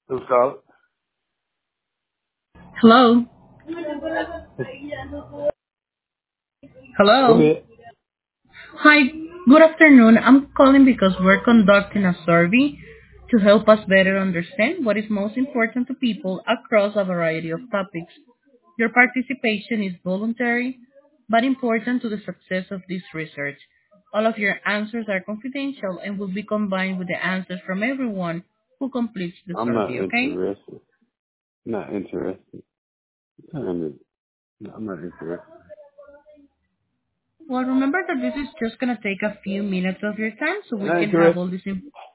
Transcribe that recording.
Who's calling? Hello. Go Hello. ahead. Hi. Good afternoon. I'm calling because we're conducting a survey to help us better understand what is most important to people across a variety of topics. Your participation is voluntary but important to the success of this research. All of your answers are confidential and will be combined with the answers from everyone who completes the I'm not survey, okay? interested. Not interested. No, I'm not interested. Well, remember that this is just going to take a few minutes of your time so we Not can have all interested. this information.